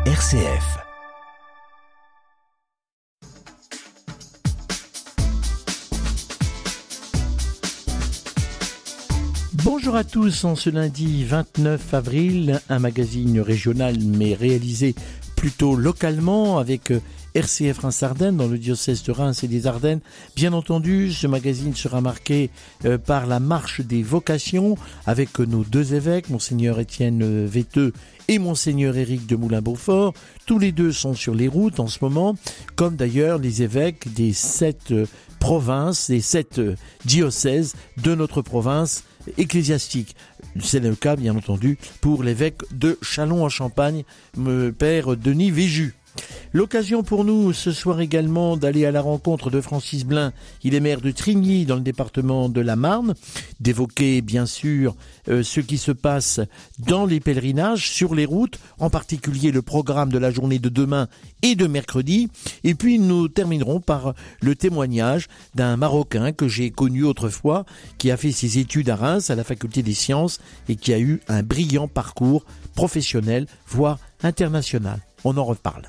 RCF. Bonjour à tous, en ce lundi 29 avril, un magazine régional mais réalisé plutôt localement avec RCF Reims-Ardennes dans le diocèse de Reims et des Ardennes. Bien entendu, ce magazine sera marqué par la marche des vocations avec nos deux évêques, Monseigneur Étienne Véteux et Monseigneur Éric de Moulin-Beaufort. Tous les deux sont sur les routes en ce moment, comme d'ailleurs les évêques des 7 provinces, des 7 diocèses de notre province ecclésiastique. C'est le cas, bien entendu, pour l'évêque de Châlons-en-Champagne, Père Denis Véju. L'occasion pour nous ce soir également d'aller à la rencontre de Francis Blin, il est maire de Trigny dans le département de la Marne, d'évoquer bien sûr ce qui se passe dans les pèlerinages, sur les routes, en particulier le programme de la journée de demain et de mercredi, et puis nous terminerons par le témoignage d'un Marocain que j'ai connu autrefois, qui a fait ses études à Reims à la faculté des sciences et qui a eu un brillant parcours professionnel, voire international. On en reparle.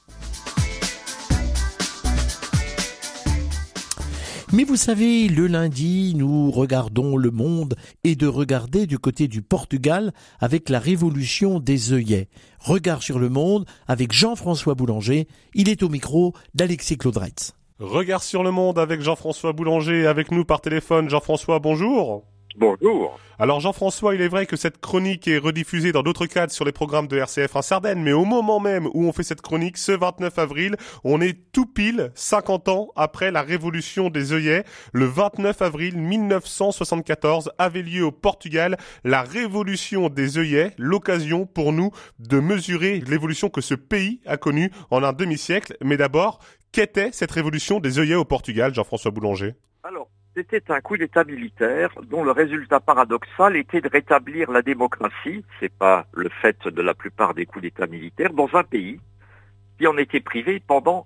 Mais vous savez, le lundi, nous regardons le monde et de regarder du côté du Portugal avec la révolution des œillets. Regard sur le monde avec Jean-François Boulanger. Il est au micro d'Alexis Claudretz. Regard sur le monde avec Jean-François Boulanger, avec nous par téléphone. Jean-François, bonjour. Bonjour. Alors Jean-François, il est vrai que cette chronique est rediffusée dans d'autres cadres sur les programmes de RCF Reims-Ardennes, mais au moment même où on fait cette chronique, ce 29 avril, on est tout pile 50 ans après la révolution des œillets. Le 29 avril 1974 avait lieu au Portugal la révolution des œillets, l'occasion pour nous de mesurer l'évolution que ce pays a connue en un demi-siècle. Mais d'abord, qu'était cette révolution des œillets au Portugal, Jean-François Boulanger ? Alors, c'était un coup d'État militaire dont le résultat paradoxal était de rétablir la démocratie, c'est pas le fait de la plupart des coups d'État militaires, dans un pays qui en était privé pendant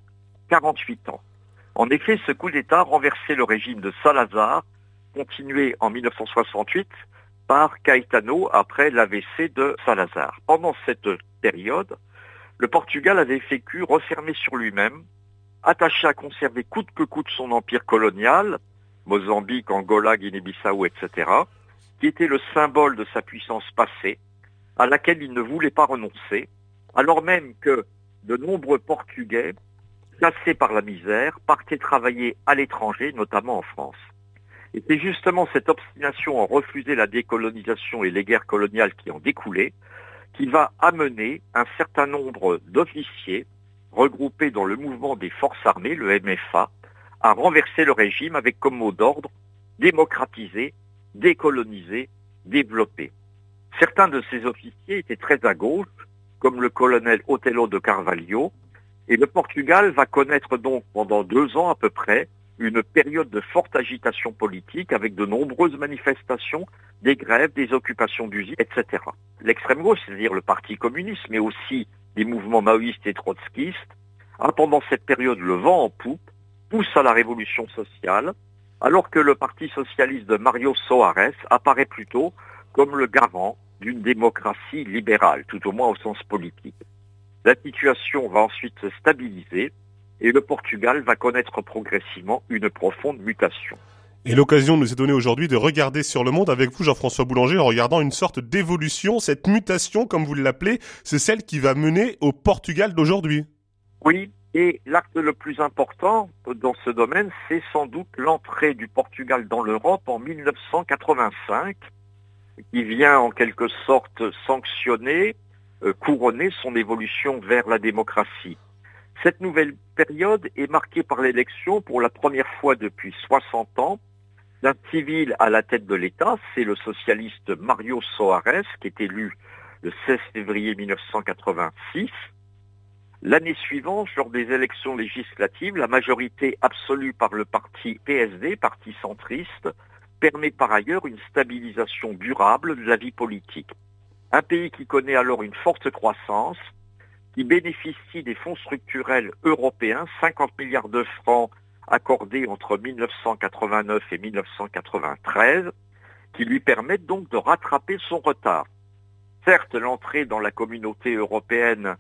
48 ans. En effet, ce coup d'État renversait le régime de Salazar, continué en 1968 par Caetano après l'AVC de Salazar. Pendant cette période, le Portugal avait vécu refermé sur lui-même, attaché à conserver coûte que coûte son empire colonial, Mozambique, Angola, Guinée-Bissau, etc., qui était le symbole de sa puissance passée, à laquelle il ne voulait pas renoncer, alors même que de nombreux Portugais, chassés par la misère, partaient travailler à l'étranger, notamment en France. Et c'est justement cette obstination à refuser la décolonisation et les guerres coloniales qui en découlaient, qui va amener un certain nombre d'officiers regroupés dans le mouvement des forces armées, le MFA, à renverser le régime avec comme mot d'ordre démocratiser, décoloniser, développer. Certains de ces officiers étaient très à gauche, comme le colonel Otelo de Carvalho, et le Portugal va connaître donc pendant 2 ans à peu près une période de forte agitation politique avec de nombreuses manifestations, des grèves, des occupations d'usines, etc. L'extrême gauche, c'est-à-dire le Parti communiste, mais aussi des mouvements maoïstes et trotskistes, a pendant cette période le vent en poupe, pousse à la révolution sociale, alors que le Parti socialiste de Mario Soares apparaît plutôt comme le garant d'une démocratie libérale, tout au moins au sens politique. La situation va ensuite se stabiliser et le Portugal va connaître progressivement une profonde mutation. Et l'occasion nous est donnée aujourd'hui de regarder sur le monde avec vous, Jean-François Boulanger, en regardant une sorte d'évolution. Cette mutation, comme vous l'appelez, c'est celle qui va mener au Portugal d'aujourd'hui. Oui. Et l'acte le plus important dans ce domaine, c'est sans doute l'entrée du Portugal dans l'Europe en 1985, qui vient en quelque sorte sanctionner, couronner son évolution vers la démocratie. Cette nouvelle période est marquée par l'élection, pour la première fois depuis 60 ans, d'un civil à la tête de l'État. C'est le socialiste Mario Soares, qui est élu le 16 février 1986. L'année suivante, lors des élections législatives, la majorité absolue par le parti PSD, parti centriste, permet par ailleurs une stabilisation durable de la vie politique. Un pays qui connaît alors une forte croissance, qui bénéficie des fonds structurels européens, 50 milliards de francs accordés entre 1989 et 1993, qui lui permettent donc de rattraper son retard. Certes, l'entrée dans la communauté européenne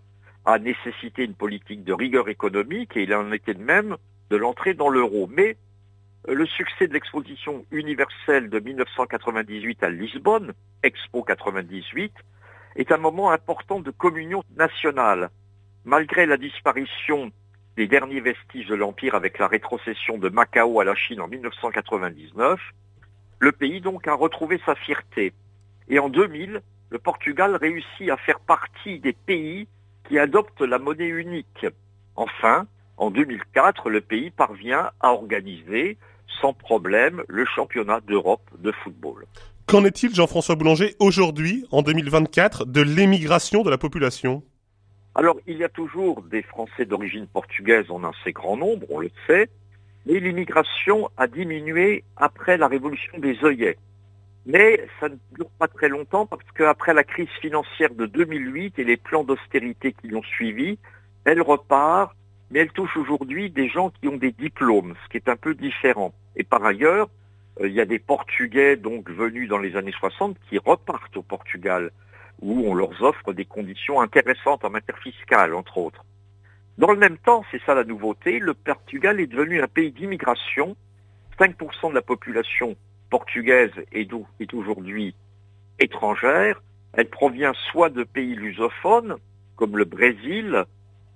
a nécessité une politique de rigueur économique et il en était de même de l'entrée dans l'euro. Mais le succès de l'exposition universelle de 1998 à Lisbonne, Expo 98, est un moment important de communion nationale. Malgré la disparition des derniers vestiges de l'Empire avec la rétrocession de Macao à la Chine en 1999, le pays donc a retrouvé sa fierté. Et en 2000, le Portugal réussit à faire partie des pays qui adoptent la monnaie unique. Enfin, en 2004, le pays parvient à organiser sans problème le championnat d'Europe de football. Qu'en est-il, Jean-François Boulanger, aujourd'hui, en 2024, de l'émigration de la population ? Alors, il y a toujours des Français d'origine portugaise en un assez grand nombre, on le sait, mais l'immigration a diminué après la révolution des œillets. Mais ça ne dure pas très longtemps parce qu'après la crise financière de 2008 et les plans d'austérité qui l'ont suivi, elle repart, mais elle touche aujourd'hui des gens qui ont des diplômes, ce qui est un peu différent. Et par ailleurs, il y a des Portugais donc venus dans les années 60 qui repartent au Portugal, où on leur offre des conditions intéressantes en matière fiscale, entre autres. Dans le même temps, c'est ça la nouveauté, le Portugal est devenu un pays d'immigration. 5% de la population portugaise est aujourd'hui étrangère. Elle provient soit de pays lusophones, comme le Brésil,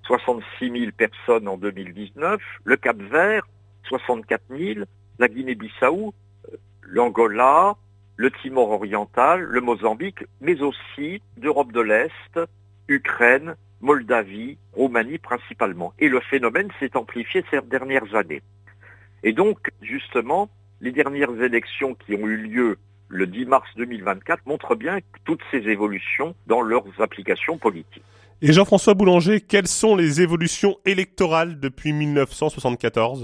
66 000 personnes en 2019, le Cap-Vert, 64 000, la Guinée-Bissau, l'Angola, le Timor oriental, le Mozambique, mais aussi d'Europe de l'Est, Ukraine, Moldavie, Roumanie principalement. Et le phénomène s'est amplifié ces dernières années. Et donc, justement, les dernières élections qui ont eu lieu le 10 mars 2024 montrent bien toutes ces évolutions dans leurs applications politiques. Et Jean-François Boulanger, quelles sont les évolutions électorales depuis 1974 ?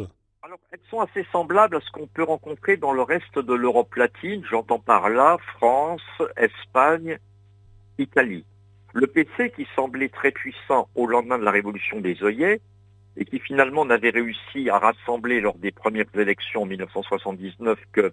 Alors, elles sont assez semblables à ce qu'on peut rencontrer dans le reste de l'Europe latine. J'entends par là France, Espagne, Italie. Le PC, qui semblait très puissant au lendemain de la révolution des œillets, et qui finalement n'avait réussi à rassembler lors des premières élections en 1979 que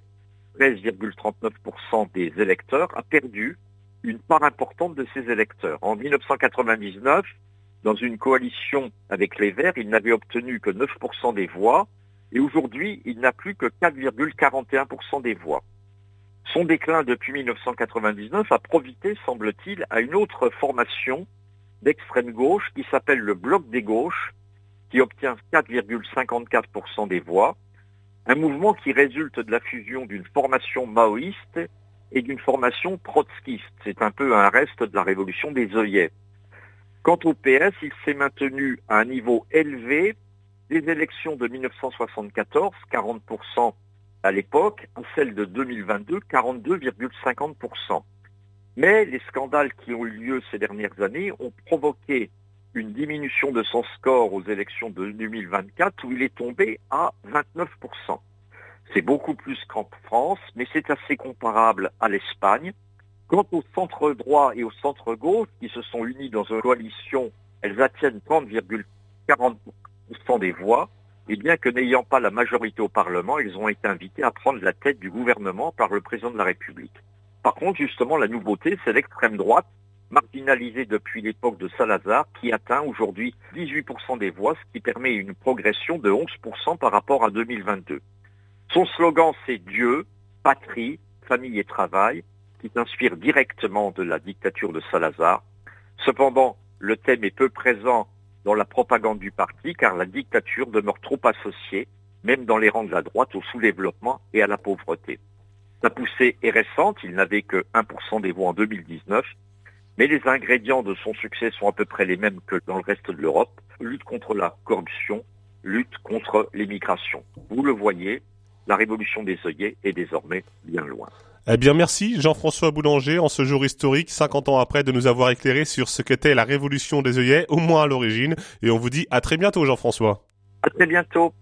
13,39% des électeurs, a perdu une part importante de ses électeurs. En 1999, dans une coalition avec les Verts, il n'avait obtenu que 9% des voix, et aujourd'hui, il n'a plus que 4,41% des voix. Son déclin depuis 1999 a profité, semble-t-il, à une autre formation d'extrême gauche qui s'appelle le Bloc des gauches, qui obtient 4,54% des voix, un mouvement qui résulte de la fusion d'une formation maoïste et d'une formation trotskiste. C'est un peu un reste de la révolution des œillets. Quant au PS, il s'est maintenu à un niveau élevé des élections de 1974, 40% à l'époque, à celle de 2022, 42,50%. Mais les scandales qui ont eu lieu ces dernières années ont provoqué une diminution de son score aux élections de 2024 où il est tombé à 29%. C'est beaucoup plus qu'en France, mais c'est assez comparable à l'Espagne. Quant au centre droit et au centre gauche, qui se sont unis dans une coalition, elles atteignent 30,40% des voix, et bien que n'ayant pas la majorité au Parlement, ils ont été invités à prendre la tête du gouvernement par le président de la République. Par contre, justement, la nouveauté, c'est l'extrême droite, marginalisée depuis l'époque de Salazar, qui atteint aujourd'hui 18% des voix, ce qui permet une progression de 11% par rapport à 2022. Son slogan, c'est Dieu, patrie, famille et travail, qui s'inspire directement de la dictature de Salazar. Cependant, le thème est peu présent dans la propagande du parti, car la dictature demeure trop associée, même dans les rangs de la droite, au sous-développement et à la pauvreté. Sa poussée est récente, il n'avait que 1% des voix en 2019, mais les ingrédients de son succès sont à peu près les mêmes que dans le reste de l'Europe. Lutte contre la corruption, lutte contre l'immigration. Vous le voyez, la révolution des œillets est désormais bien loin. Eh bien, merci Jean-François Boulanger, en ce jour historique, 50 ans après, de nous avoir éclairé sur ce qu'était la révolution des œillets, au moins à l'origine. Et on vous dit à très bientôt, Jean-François. À très bientôt.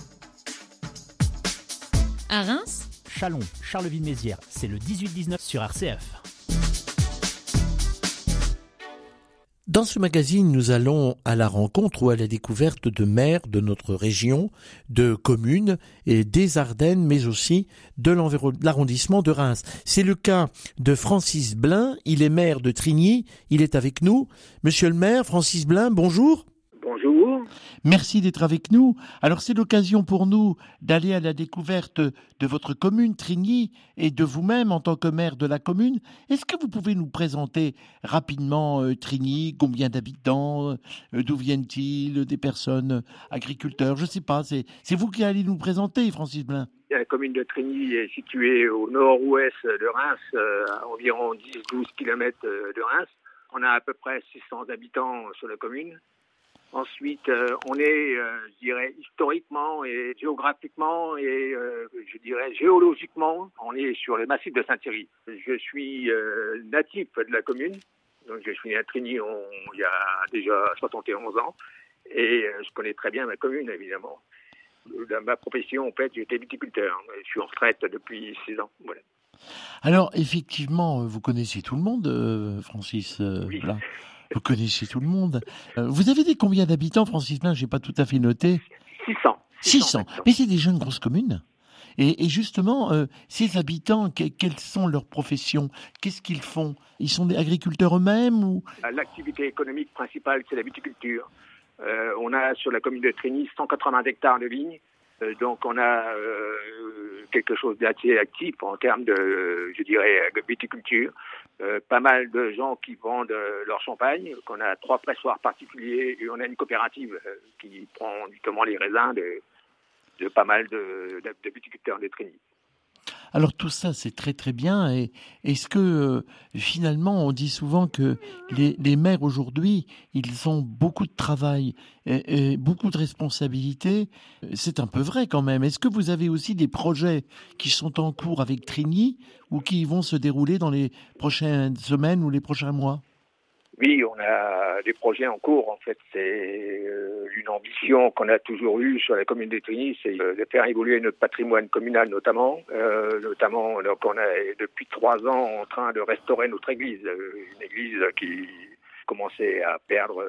À Reims, Châlons, Charleville-Mézières, c'est le 18-19 sur RCF. Dans ce magazine, nous allons à la rencontre ou à la découverte de maires de notre région, de communes et des Ardennes, mais aussi de l'arrondissement de Reims. C'est le cas de Francis Blin. Il est maire de Trigny. Il est avec nous. Monsieur le maire, Francis Blin, bonjour. Bonjour. Merci d'être avec nous. Alors c'est l'occasion pour nous d'aller à la découverte de votre commune, Trigny, et de vous-même en tant que maire de la commune. Est-ce que vous pouvez nous présenter rapidement Trigny, combien d'habitants, d'où viennent-ils, des personnes, agriculteurs, je ne sais pas, c'est vous qui allez nous présenter, Francis Blin. La commune de Trigny est située au nord-ouest de Reims, à environ 10-12 km de Reims. On a à peu près 600 habitants sur la commune. Ensuite, on est, je dirais, historiquement et géographiquement et, je dirais, géologiquement, on est sur le massif de Saint-Thierry. Je suis natif de la commune, donc je suis né à Trigny il y a déjà 71 ans et je connais très bien ma commune, évidemment. Dans ma profession, en fait, j'étais viticulteur. Je suis en retraite depuis 6 ans. Voilà. Alors, effectivement, vous connaissez tout le monde, Francis Oui. Blin. Vous connaissez tout le monde. Vous avez combien d'habitants, Francis Blin? J'ai pas tout à fait noté. 600. 600. Mais c'est déjà une grosse commune. Et justement, ces habitants, quelles sont leurs professions? Qu'est-ce qu'ils font? Ils sont des agriculteurs eux-mêmes ou... L'activité économique principale, c'est la viticulture. On a sur la commune de Trigny 180 hectares de vignes. Donc on a quelque chose d'assez actif en termes de, je dirais, de viticulture. Pas mal de gens qui vendent leur champagne, qu'on a 3 pressoirs particuliers et on a une coopérative qui prend justement les raisins de pas mal de viticulteurs de Trigny. Alors tout ça, c'est très très bien. Et est-ce que finalement, on dit souvent que les maires aujourd'hui, ils ont beaucoup de travail et beaucoup de responsabilités. C'est un peu vrai quand même. Est-ce que vous avez aussi des projets qui sont en cours avec Trigny ou qui vont se dérouler dans les prochaines semaines ou les prochains mois? Oui, on a des projets en cours. En fait, c'est une ambition qu'on a toujours eue sur la commune de Trigny, c'est de faire évoluer notre patrimoine communal notamment. Donc on est depuis 3 ans en train de restaurer notre église, une église qui commençait à perdre,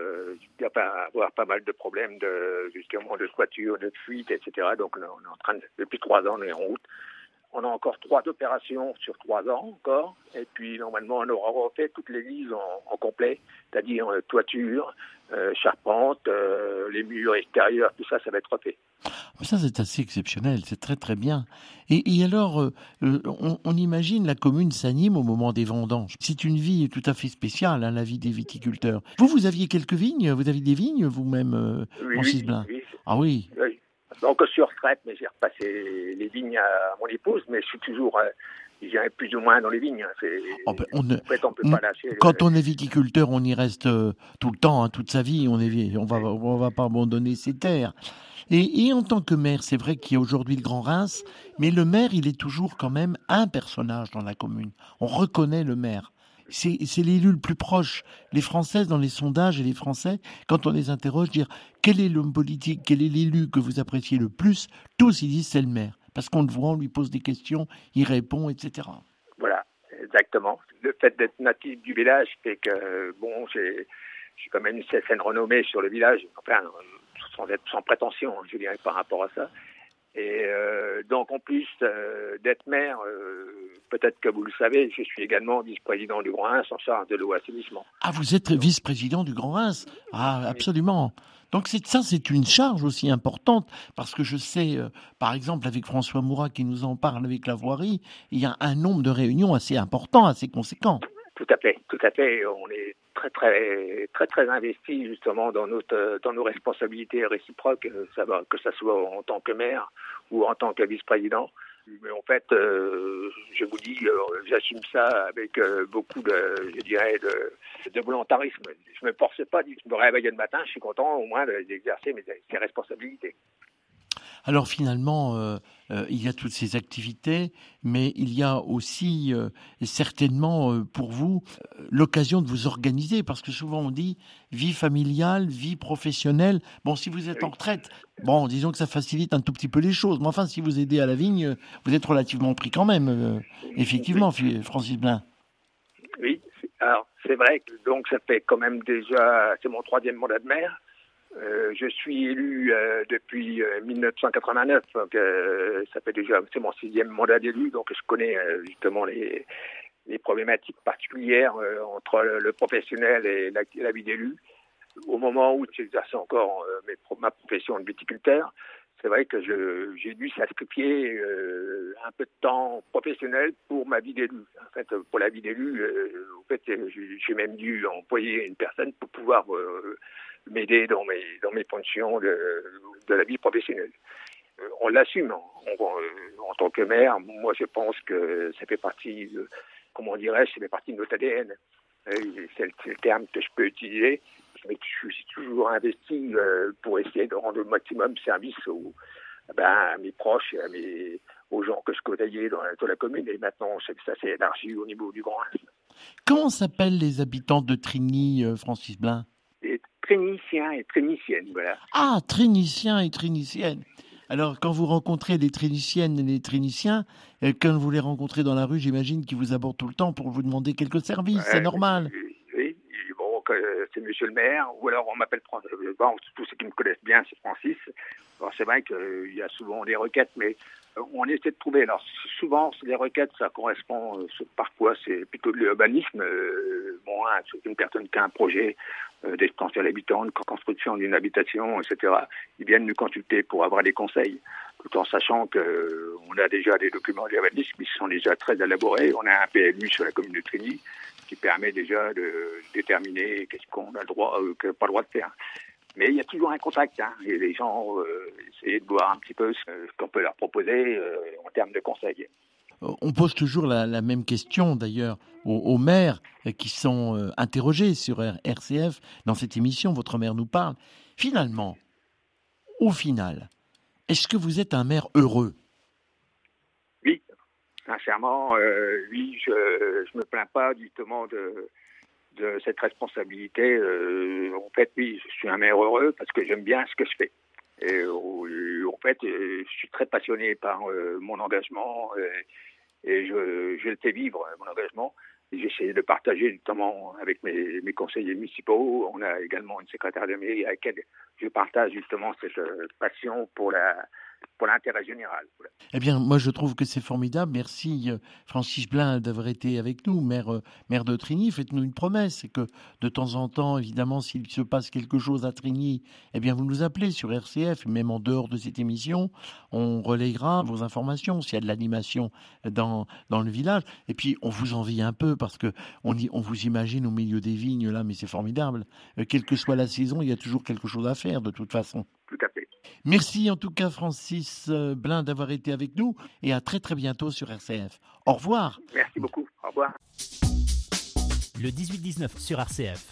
à avoir pas mal de problèmes justement de toiture, de fuite, etc. Donc on est en train depuis 3 ans, on est en route. On a encore 3 opérations sur 3 ans encore. Et puis, normalement, on aura refait toute l'église en complet, c'est-à-dire toiture, charpente, les murs extérieurs, tout ça, ça va être refait. Ça, c'est assez exceptionnel, c'est très très bien. Et alors, on imagine la commune s'anime au moment des vendanges. C'est une vie tout à fait spéciale, hein, la vie des viticulteurs. Vous aviez quelques vignes? Vous avez des vignes vous-même, Francis Blin? Oui. Ah oui. Donc, je suis en retraite, mais j'ai repassé les vignes à mon épouse, mais je suis toujours, j'irai plus ou moins dans les vignes. On peut pas lâcher. Quand on est viticulteur, on y reste tout le temps, hein, toute sa vie. On va pas abandonner ses terres. Et en tant que maire, c'est vrai qu'il y a aujourd'hui le Grand Reims, mais le maire, il est toujours quand même un personnage dans la commune. On reconnaît le maire. C'est l'élu le plus proche. Les Françaises, dans les sondages, et les Français, quand on les interroge, dire quel est l'homme politique, quel est l'élu que vous appréciez le plus, tous ils disent c'est le maire. Parce qu'on le voit, on lui pose des questions, il répond, etc. Voilà, exactement. Le fait d'être natif du village fait que, bon, j'ai quand même une certaine renommée sur le village, enfin, sans prétention, je dirais, par rapport à ça. Et donc, en plus d'être maire, peut-être que vous le savez, je suis également vice-président du Grand Reims en charge de l'eau et assainissement. Ah, vous êtes vice-président du Grand Reims? Ah, absolument. Donc c'est une charge aussi importante, parce que je sais, par exemple, avec François Mourat qui nous en parle avec la voirie, il y a un nombre de réunions assez important, assez conséquent. Tout à fait. On est très investi justement dans nos responsabilités réciproques, que ça soit en tant que maire ou en tant que vice-président. Mais en fait, je vous dis, j'assume ça avec beaucoup de volontarisme. Je me force pas, je me réveille le matin, je suis content au moins d'exercer mes responsabilités. Alors finalement, il y a toutes ces activités, mais il y a aussi certainement pour vous l'occasion de vous organiser, parce que souvent on dit vie familiale, vie professionnelle. Bon, si vous êtes en retraite, bon, disons que ça facilite un tout petit peu les choses, mais enfin, si vous aidez à la vigne, vous êtes relativement pris quand même, effectivement, Francis Blin. Oui, alors c'est vrai que donc ça fait quand même déjà, c'est mon 3e mandat de maire. Je suis élu depuis 1989, donc ça fait déjà, c'est mon 6e mandat d'élu, donc je connais justement les problématiques particulières entre le professionnel et la vie d'élu. Au moment où j'exerçais encore ma profession de viticulteur, c'est vrai que j'ai dû sacrifier un peu de temps professionnel pour ma vie d'élu. En fait, pour la vie d'élu, j'ai même dû employer une personne pour pouvoir m'aider dans mes fonctions de la vie professionnelle. On l'assume en tant que maire. Moi, je pense que ça fait partie, ça fait partie de notre ADN. C'est le terme que je peux utiliser. Mais je suis toujours investi pour essayer de rendre le maximum de service à mes proches, aux gens que je côtoyais dans la commune. Et maintenant, ça s'est élargi au niveau du Grand Reims. Comment s'appellent les habitants de Trigny, Francis Blin ? Les Triniciens et Triniciennes, voilà. Ah, Triniciens et Triniciennes. Alors, quand vous rencontrez les Triniciennes et les Triniciens, quand vous les rencontrez dans la rue, j'imagine qu'ils vous abordent tout le temps pour vous demander quelques services, c'est normal. Oui, bon, c'est monsieur le maire, ou alors on m'appelle Francis. Bon, tous ceux qui me connaissent bien, c'est Francis. Alors, c'est vrai qu'il y a souvent des requêtes, mais on essaie de trouver. Alors, souvent, les requêtes, ça correspond, parfois, c'est plutôt de l'urbanisme. C'est une personne qui a un projet d'extension d'habitants, de construction d'une habitation, etc. Ils viennent nous consulter pour avoir des conseils, tout en sachant qu'on a déjà des documents d'urbanisme qui sont déjà très élaborés. On a un PLU sur la commune de Trigny qui permet déjà de déterminer qu'est-ce qu'on a le droit ou pas le droit de faire. Mais il y a toujours un contact, et les gens essaient de voir un petit peu ce qu'on peut leur proposer en termes de conseils. On pose toujours la même question, d'ailleurs, aux maires qui sont interrogés sur RCF. Dans cette émission, votre maire nous parle. Finalement, au final, est-ce que vous êtes un maire heureux ? Oui, sincèrement, oui, je me plains pas justement de cette responsabilité. En fait, oui, je suis un maire heureux parce que j'aime bien ce que je fais. Et en fait, je suis très passionné par mon engagement et je le fais vivre, mon engagement. Et j'essaie de partager notamment avec mes conseillers municipaux. On a également une secrétaire de mairie avec laquelle je partage justement cette passion pour l'intérêt général. Eh bien, moi, je trouve que c'est formidable. Merci, Francis Blin, d'avoir été avec nous, maire de Trigny. Faites-nous une promesse, c'est que de temps en temps, évidemment, s'il se passe quelque chose à Trigny, eh bien, vous nous appelez sur RCF, même en dehors de cette émission. On relayera vos informations s'il y a de l'animation dans le village. Et puis, on vous envie un peu parce que on vous imagine au milieu des vignes, là, mais c'est formidable. Quelle que soit la saison, il y a toujours quelque chose à faire, de toute façon. Tout à fait. Merci en tout cas Francis Blin d'avoir été avec nous et à très très bientôt sur RCF. Au revoir. Merci beaucoup. Au revoir. Le 18-19 sur RCF.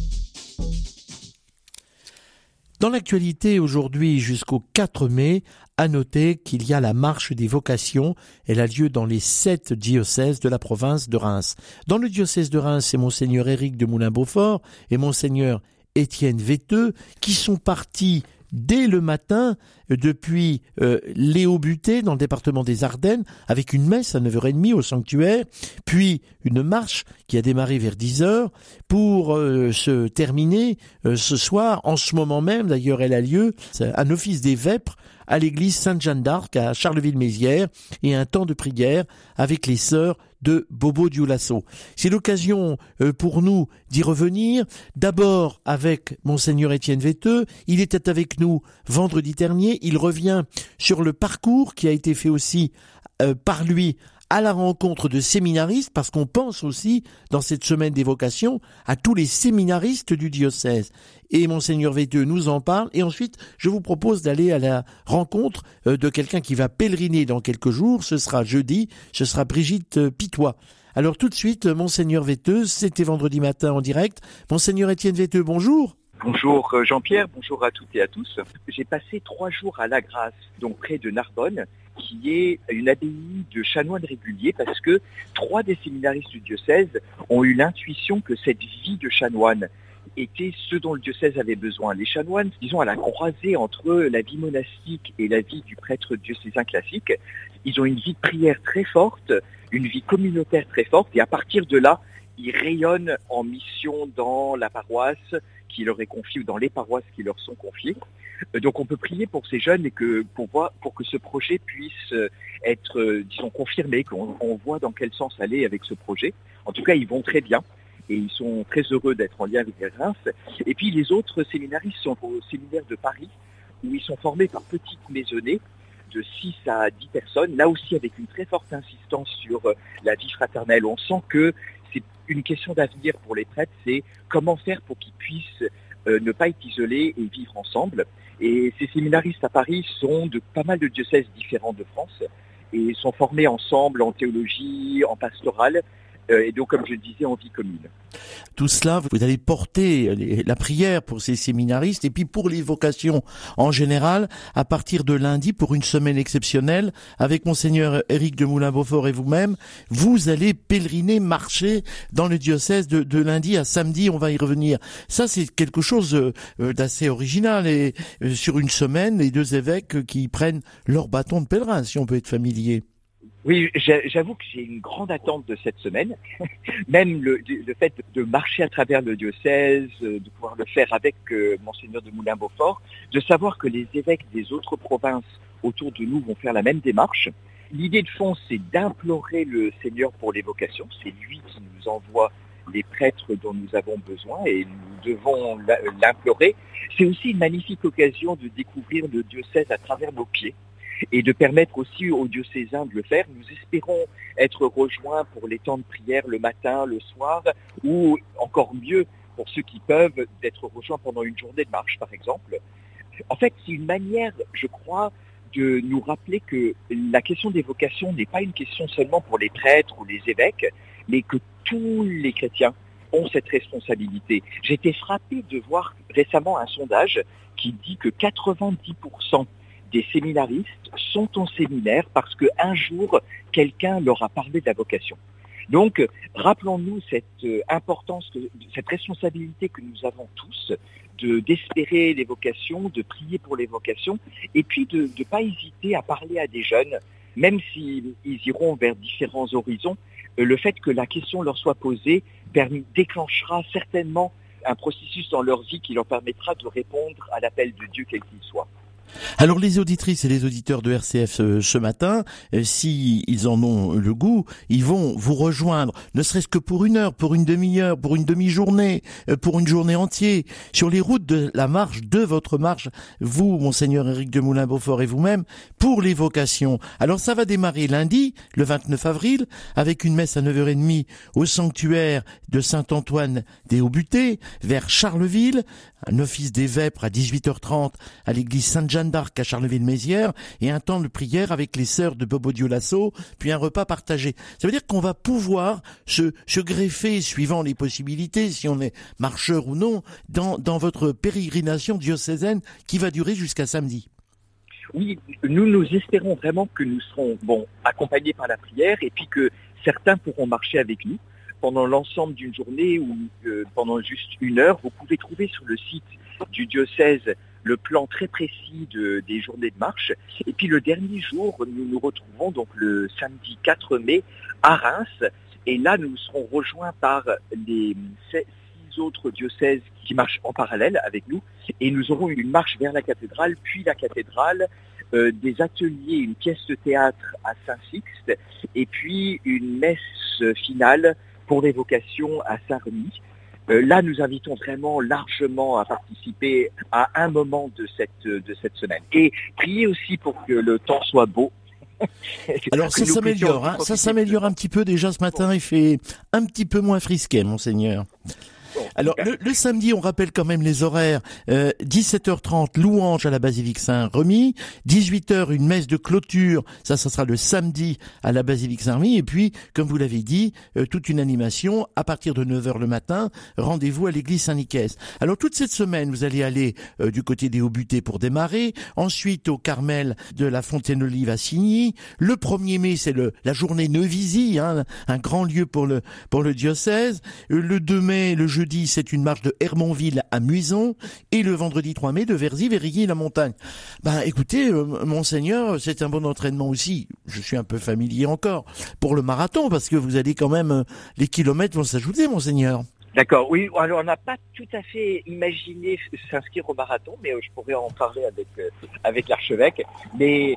Dans l'actualité aujourd'hui jusqu'au 4 mai, à noter qu'il y a la marche des vocations. Elle a lieu dans les 7 diocèses de la province de Reims. Dans le diocèse de Reims, c'est Monseigneur Éric de Moulin-Beaufort et Monseigneur Étienne Véteux qui sont partis dès le matin depuis les Hauts-Buttés dans le département des Ardennes avec une messe à 9h30 au sanctuaire, puis une marche qui a démarré vers 10h pour se terminer ce soir. En ce moment même, d'ailleurs, elle a lieu un office des Vêpres à l'église Sainte-Jeanne d'Arc à Charleville-Mézières et un temps de prière avec les sœurs de Bobo-Dioulasso. C'est l'occasion pour nous d'y revenir, d'abord avec Monseigneur Étienne Véteux. Il était avec nous vendredi dernier. Il revient sur le parcours qui a été fait aussi par lui à la rencontre de séminaristes, parce qu'on pense aussi, dans cette semaine des vocations, à tous les séminaristes du diocèse. Et Monseigneur Véteux nous en parle, et ensuite, je vous propose d'aller à la rencontre de quelqu'un qui va pèleriner dans quelques jours. Ce sera jeudi, ce sera Brigitte Pitois. Alors tout de suite, Monseigneur Véteux, c'était vendredi matin en direct. Monseigneur Étienne Véteux, bonjour. Bonjour Jean-Pierre, bonjour à toutes et à tous. J'ai passé 3 jours à La Grasse, donc près de Narbonne, qui est une abbaye de chanoines réguliers, parce que 3 des séminaristes du diocèse ont eu l'intuition que cette vie de chanoine était ce dont le diocèse avait besoin. Les chanoines, disons, à la croisée entre la vie monastique et la vie du prêtre diocésain classique, ils ont une vie de prière très forte, une vie communautaire très forte, et à partir de là, ils rayonnent en mission dans la paroisse qui leur est confiée ou dans les paroisses qui leur sont confiées. Donc on peut prier pour ces jeunes et pour que ce projet puisse être, disons, confirmé, qu'on voit dans quel sens aller avec ce projet. En tout cas, ils vont très bien et ils sont très heureux d'être en lien avec Reims. Et puis les autres séminaristes sont au séminaire de Paris où ils sont formés par petites maisonnées de 6 à 10 personnes, là aussi avec une très forte insistance sur la vie fraternelle. On sent que c'est une question d'avenir pour les prêtres, c'est comment faire pour qu'ils puissent ne pas être isolés et vivre ensemble. Et ces séminaristes à Paris sont de pas mal de diocèses différents de France et sont formés ensemble en théologie, en pastorale, et donc, comme je le disais, en vie commune. Tout cela, vous allez porter la prière pour ces séminaristes et puis pour les vocations en général, à partir de lundi, pour une semaine exceptionnelle, avec Monseigneur Éric de Moulin-Beaufort et vous-même, vous allez pèleriner, marcher dans le diocèse de lundi à samedi, on va y revenir. Ça, c'est quelque chose d'assez original et sur une semaine, les 2 évêques qui prennent leur bâton de pèlerin, si on peut être familier. Oui, j'avoue que j'ai une grande attente de cette semaine. Même le fait de marcher à travers le diocèse, de pouvoir le faire avec Monseigneur de Moulin-Beaufort, de savoir que les évêques des autres provinces autour de nous vont faire la même démarche. L'idée de fond, c'est d'implorer le Seigneur pour les vocations. C'est lui qui nous envoie les prêtres dont nous avons besoin et nous devons l'implorer. C'est aussi une magnifique occasion de découvrir le diocèse à travers nos pieds et de permettre aussi aux diocésains de le faire. Nous espérons être rejoints pour les temps de prière le matin, le soir, ou encore mieux, pour ceux qui peuvent, d'être rejoints pendant une journée de marche, par exemple. En fait, c'est une manière, je crois, de nous rappeler que la question des vocations n'est pas une question seulement pour les prêtres ou les évêques, mais que tous les chrétiens ont cette responsabilité. J'ai été frappé de voir récemment un sondage qui dit que 90% des séminaristes sont en séminaire parce qu'un jour, quelqu'un leur a parlé de la vocation. Donc, rappelons-nous cette importance, cette responsabilité que nous avons tous d'espérer les vocations, de prier pour les vocations, et puis de ne pas hésiter à parler à des jeunes, même s'ils iront vers différents horizons. Le fait que la question leur soit posée déclenchera certainement un processus dans leur vie qui leur permettra de répondre à l'appel de Dieu quel qu'il soit. Alors les auditrices et les auditeurs de RCF ce matin, si ils en ont le goût, ils vont vous rejoindre, ne serait-ce que pour 1 heure, pour une demi-heure, pour une demi-journée, pour une journée entière, sur les routes de la marche, de votre marche, vous, Monseigneur Éric de Moulin-Beaufort et vous-même, pour les vocations. Alors ça va démarrer lundi, le 29 avril, avec une messe à 9h30 au sanctuaire de Saint-Antoine des Hauts-Buttés, vers Charleville, un office des Vêpres à 18h30 à l'église Sainte-Jeanne d'Arc à Charleville-Mézières et un temps de prière avec les sœurs de Bobo-Dioulasso, puis un repas partagé. Ça veut dire qu'on va pouvoir se greffer, suivant les possibilités, si on est marcheur ou non, dans votre pérégrination diocésaine qui va durer jusqu'à samedi. Oui, nous espérons vraiment que nous serons accompagnés par la prière et puis que certains pourront marcher avec nous pendant l'ensemble d'une journée ou pendant juste 1 heure. Vous pouvez trouver sur le site du diocèse le plan très précis des journées de marche. Et puis le dernier jour, nous nous retrouvons donc le samedi 4 mai à Reims. Et là, nous serons rejoints par les 6 autres diocèses qui marchent en parallèle avec nous. Et nous aurons une marche vers la cathédrale, puis la cathédrale, des ateliers, une pièce de théâtre à Saint-Sixte, et puis une messe finale pour les vocations à Saint-Remy. Là, nous invitons vraiment largement à participer à un moment de cette semaine. Et priez aussi pour que le temps soit beau. Alors ça s'améliore, ça s'améliore un petit peu déjà ce matin, il fait un petit peu moins frisquet, Monseigneur. Alors le samedi, on rappelle quand même les horaires. 17h30, louange à la basilique Saint-Remy. 18h, une messe de clôture. Ça sera le samedi à la basilique Saint-Remy. Et puis, comme vous l'avez dit, toute une animation à partir de 9h le matin. Rendez-vous à l'église Saint-Nicaise. Alors toute cette semaine, vous allez aller du côté des Hauts-Buttés pour démarrer. Ensuite, au Carmel de la Fontaine-Olive à Signy. Le 1er mai, c'est la journée Neuvisy, un grand lieu pour le diocèse. Le 2 mai, le jeudi, jeudi, c'est une marche de Hermonville à Muison et le vendredi 3 mai de Verzy-Vérigny-la-Montagne. Écoutez, monseigneur, c'est un bon entraînement aussi. Je suis un peu familier encore pour le marathon parce que vous allez quand même, les kilomètres vont s'ajouter, monseigneur. D'accord, oui, alors on n'a pas tout à fait imaginé s'inscrire au marathon, mais je pourrais en parler avec l'archevêque. Mais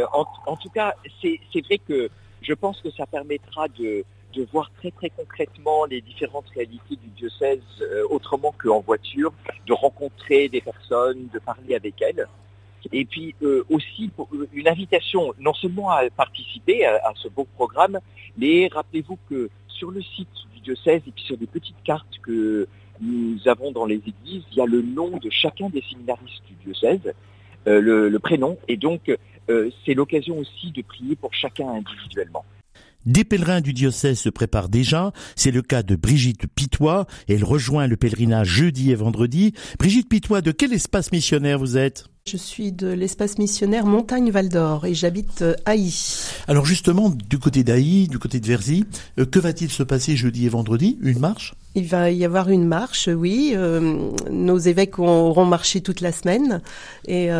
en tout cas, c'est vrai que je pense que ça permettra de voir très très concrètement les différentes réalités du diocèse autrement qu'en voiture, de rencontrer des personnes, de parler avec elles. Et puis aussi une invitation non seulement à participer à ce beau programme, mais rappelez-vous que sur le site du diocèse et puis sur des petites cartes que nous avons dans les églises, il y a le nom de chacun des séminaristes du diocèse, le prénom, et donc c'est l'occasion aussi de prier pour chacun individuellement. Des pèlerins du diocèse se préparent déjà, c'est le cas de Brigitte Pitois, elle rejoint le pèlerinage jeudi et vendredi. Brigitte Pitois, de quel espace missionnaire vous êtes ? Je suis de l'espace missionnaire Montagne-Val d'Or et j'habite Haï. Alors justement, du côté d'Haï, du côté de Verzy, que va-t-il se passer jeudi et vendredi ? Une marche ? Il va y avoir une marche, oui. Nos évêques auront marché toute la semaine et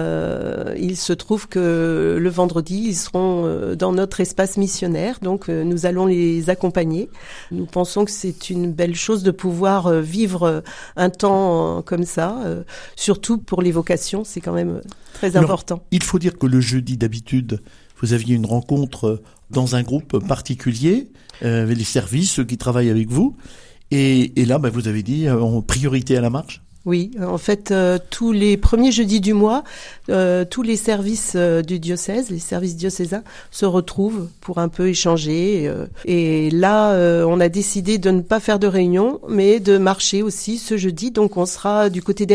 il se trouve que le vendredi, ils seront dans notre espace missionnaire, donc nous allons les accompagner. Nous pensons que c'est une belle chose de pouvoir vivre un temps comme ça, surtout pour les vocations, c'est quand même très important. Alors, il faut dire que le jeudi, d'habitude, vous aviez une rencontre dans un groupe particulier, avec les services, ceux qui travaillent avec vous. Et là, vous avez dit en priorité à la marche ? Oui, en fait, tous les premiers jeudis du mois, tous les services du diocèse, les services diocésains, se retrouvent pour un peu échanger. Et là, on a décidé de ne pas faire de réunion, mais de marcher aussi ce jeudi. Donc, on sera du côté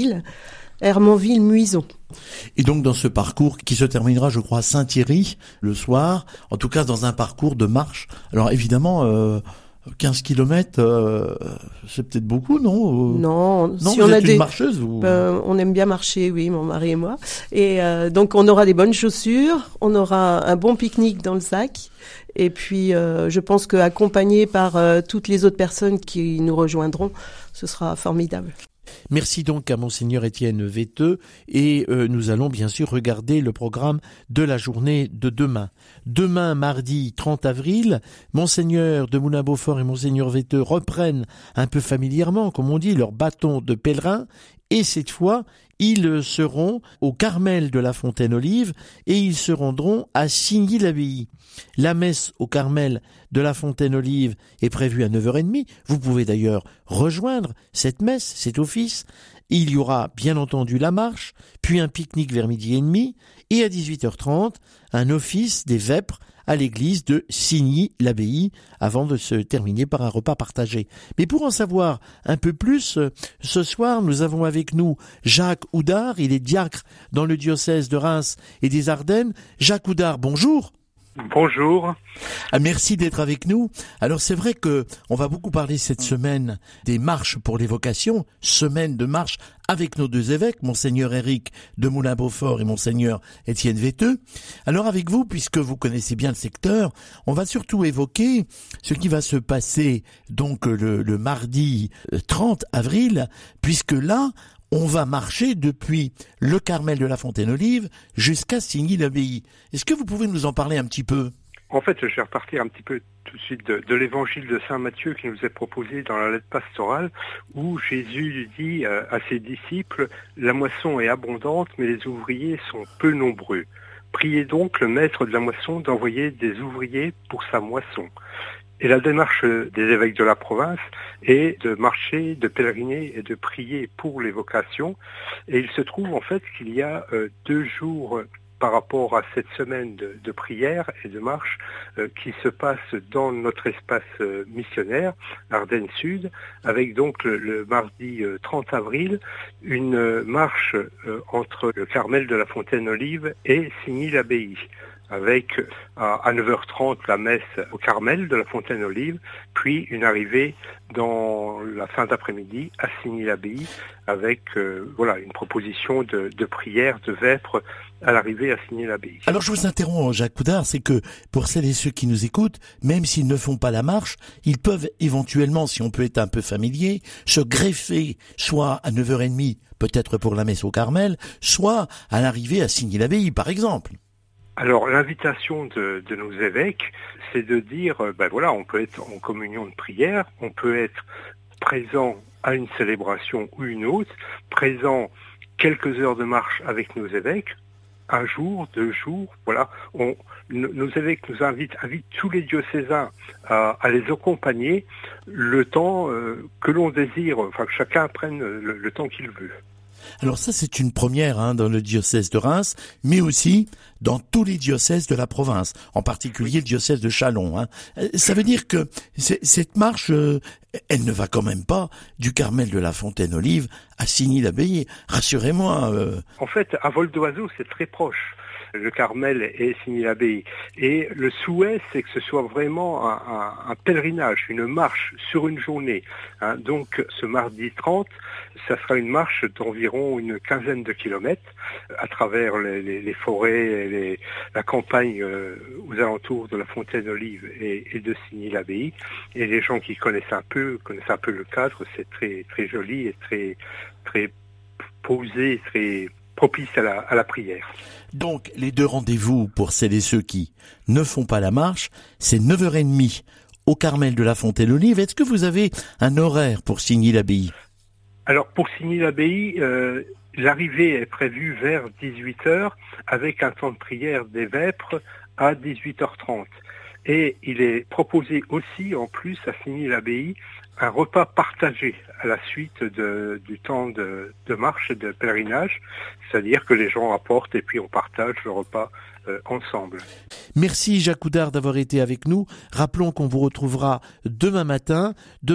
d'Hermonville-Muison. Et donc dans ce parcours qui se terminera, je crois, à Saint-Thierry le soir, en tout cas dans un parcours de marche. Alors évidemment, 15 kilomètres, c'est peut-être beaucoup, non ? Non, si vous êtes une marcheuse ou... on aime bien marcher, oui, mon mari et moi. Et donc on aura des bonnes chaussures, on aura un bon pique-nique dans le sac. Et puis je pense qu'accompagné par toutes les autres personnes qui nous rejoindront, ce sera formidable. Merci donc à Monseigneur Étienne Vetteux et nous allons bien sûr regarder le programme de la journée de demain. Demain, mardi 30 avril, Monseigneur de Moulin-Beaufort et Monseigneur Vetteux reprennent un peu familièrement, comme on dit, leur bâton de pèlerin et cette fois, ils seront au Carmel de la Fontaine-Olive et ils se rendront à Signy-l'Abbaye. La messe au Carmel de la Fontaine-Olive est prévue à 9h30. Vous pouvez d'ailleurs rejoindre cette messe, cet office. Il y aura bien entendu la marche, puis un pique-nique vers 12h30 et à 18h30, un office des vêpres à l'église de Signy-l'Abbaye avant de se terminer par un repas partagé. Mais pour en savoir un peu plus, ce soir, nous avons avec nous Jacques Houdard. Il est diacre dans le diocèse de Reims et des Ardennes. Jacques Houdard, bonjour. Bonjour. Merci d'être avec nous. Alors c'est vrai que on va beaucoup parler cette semaine des marches pour les vocations, semaine de marche avec nos deux évêques, Monseigneur Éric de Moulin-Beaufort et Monseigneur Étienne Vetteux. Alors avec vous, puisque vous connaissez bien le secteur, on va surtout évoquer ce qui va se passer donc le mardi 30 avril, puisque là, on va marcher depuis le Carmel de la Fontaine-Olive jusqu'à Signy-l'Abbaye. Est-ce que vous pouvez nous en parler un petit peu ? En fait, je vais repartir un petit peu tout de suite de l'évangile de Saint Matthieu qui nous est proposé dans la lettre pastorale, où Jésus dit à ses disciples « La moisson est abondante, mais les ouvriers sont peu nombreux. Priez donc le maître de la moisson d'envoyer des ouvriers pour sa moisson. » Et la démarche des évêques de la province est de marcher, de pèleriner et de prier pour les vocations. Et il se trouve en fait qu'il y a 2 jours par rapport à cette semaine de prière et de marche qui se passe dans notre espace missionnaire, Ardennes Sud, avec donc le mardi 30 avril, une marche entre le Carmel de la Fontaine-Olive et Signy-l'Abbaye. avec à 9h30 la messe au Carmel de la Fontaine-Olive, puis une arrivée dans la fin d'après-midi à Signy-l'Abbaye avec une proposition de prière de vêpres à l'arrivée à Signy-l'Abbaye. Alors je vous interromps, Jacques Coudard, c'est que pour celles et ceux qui nous écoutent, même s'ils ne font pas la marche, ils peuvent éventuellement, si on peut être un peu familier, se greffer soit à 9h30, peut-être pour la messe au Carmel, soit à l'arrivée à Signy-l'Abbaye, par exemple. Alors l'invitation de nos évêques, c'est de dire, on peut être en communion de prière, on peut être présent à une célébration ou une autre, présent quelques heures de marche avec nos évêques, un jour, 2 jours, voilà. Nos évêques nous invitent tous les diocésains à les accompagner le temps que l'on désire, que chacun prenne le temps qu'il veut. Alors ça, c'est une première dans le diocèse de Reims, mais aussi dans tous les diocèses de la province, en particulier le diocèse de Châlons. Ça veut dire que cette marche, elle ne va quand même pas du Carmel de la Fontaine-Olive à Signy-l'Abbaye. Rassurez-moi. En fait, à vol d'oiseau, c'est très proche. Le Carmel et Signy-l'Abbaye. Et le souhait, c'est que ce soit vraiment un pèlerinage, une marche sur une journée. Donc, ce mardi 30, ça sera une marche d'environ une quinzaine de kilomètres à travers les forêts et la campagne aux alentours de la Fontaine-Olive et de Signy-l'Abbaye. Et les gens qui connaissent un peu le cadre, c'est très, très joli et très, très posé, très propice à la prière. Donc, les 2 rendez-vous pour celles et ceux qui ne font pas la marche, c'est 9h30 au Carmel de la Fontaine-Olive. Est-ce que vous avez un horaire pour Signy-l'Abbaye ? Alors, pour Signy-l'Abbaye, l'arrivée est prévue vers 18h avec un temps de prière des vêpres à 18h30. Et il est proposé aussi, en plus, à Signy-l'Abbaye, un repas partagé à la suite du temps de marche et de pèlerinage, c'est-à-dire que les gens apportent et puis on partage le repas ensemble. Merci Jacques Coudard d'avoir été avec nous. Rappelons qu'on vous retrouvera demain matin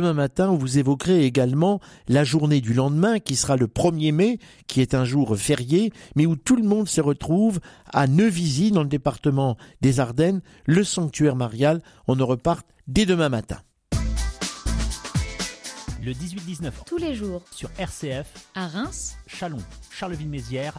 où vous évoquerez également la journée du lendemain qui sera le 1er mai, qui est un jour férié, mais où tout le monde se retrouve à Neuvisi dans le département des Ardennes, le sanctuaire marial. On en repart dès demain matin. Le 18-19 tous les jours sur RCF à Reims, Châlons, Charleville-Mézières.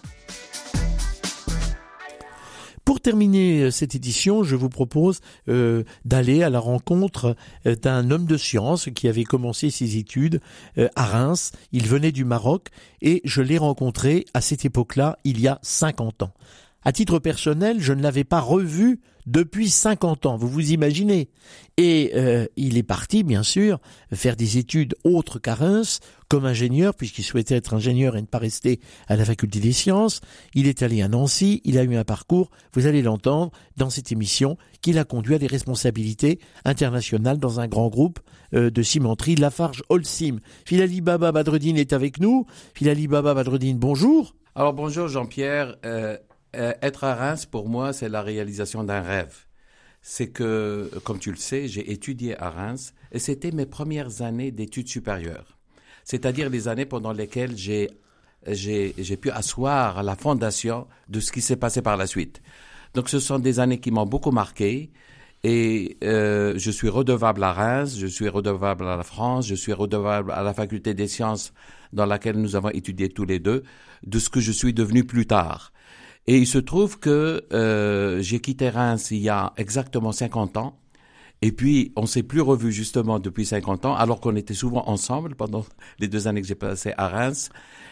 Pour terminer cette édition, je vous propose d'aller à la rencontre d'un homme de science qui avait commencé ses études à Reims. Il venait du Maroc et je l'ai rencontré à cette époque-là, il y a 50 ans. À titre personnel, je ne l'avais pas revu depuis 50 ans, vous vous imaginez. Et il est parti, bien sûr, faire des études autres qu'à Reims, comme ingénieur, puisqu'il souhaitait être ingénieur et ne pas rester à la faculté des sciences. Il est allé à Nancy, il a eu un parcours, vous allez l'entendre, dans cette émission, qui l'a conduit à des responsabilités internationales dans un grand groupe de cimenterie, Lafarge Holcim. Filali Baba Badreddine est avec nous. Filali Baba Badreddine, bonjour. Alors bonjour Jean-Pierre. Être à Reims, pour moi, c'est la réalisation d'un rêve. C'est que, comme tu le sais, j'ai étudié à Reims et c'était mes premières années d'études supérieures. C'est-à-dire les années pendant lesquelles j'ai pu asseoir la fondation de ce qui s'est passé par la suite. Donc ce sont des années qui m'ont beaucoup marqué et je suis redevable à Reims, je suis redevable à la France, je suis redevable à la faculté des sciences dans laquelle nous avons étudié tous les deux, de ce que je suis devenu plus tard. Et il se trouve que j'ai quitté Reims il y a exactement 50 ans. Et puis, on s'est plus revus justement depuis 50 ans, alors qu'on était souvent ensemble pendant les 2 années que j'ai passées à Reims.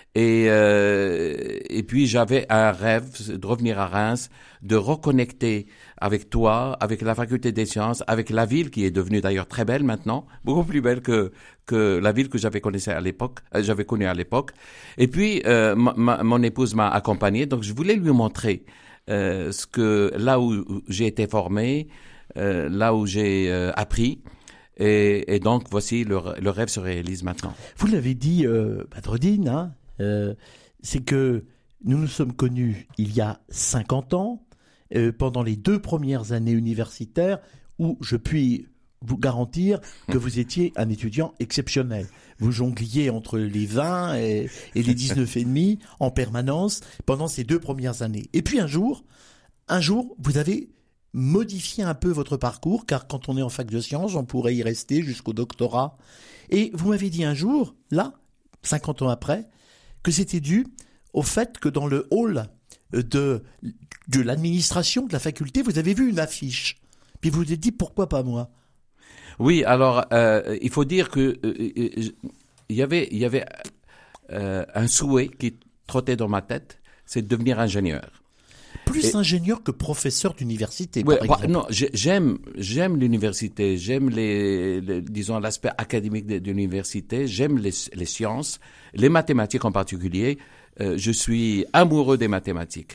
Et puis, j'avais un rêve de revenir à Reims, de reconnecter avec toi, avec la faculté des sciences, avec la ville qui est devenue d'ailleurs très belle maintenant, beaucoup plus belle que la ville que j'avais connue à l'époque. Et puis, mon épouse m'a accompagné, donc je voulais lui montrer là où j'ai été formé, là où j'ai appris. Et donc, voici, le rêve se réalise maintenant. Vous l'avez dit, Badreddine, c'est que nous nous sommes connus il y a 50 ans, pendant les 2 premières années universitaires, où je puis vous garantir que vous étiez un étudiant exceptionnel. Vous jongliez entre les 20 et les 19,5 en permanence pendant ces 2 premières années. Et puis un jour, un jour, vous avez modifié un peu votre parcours, car quand on est en fac de sciences, on pourrait y rester jusqu'au doctorat. Et vous m'avez dit un jour, là, 50 ans après, que c'était dû au fait que dans le hall de l'administration de la faculté, vous avez vu une affiche. Puis vous vous êtes dit, pourquoi pas moi? Oui, alors, il faut dire que il y avait un souhait qui trottait dans ma tête, c'est de devenir ingénieur. Plus ingénieur que professeur d'université, Ouais, par exemple. non, j'aime l'université, j'aime disons l'aspect académique de l'université, j'aime les sciences, les mathématiques en particulier. Je suis amoureux des mathématiques,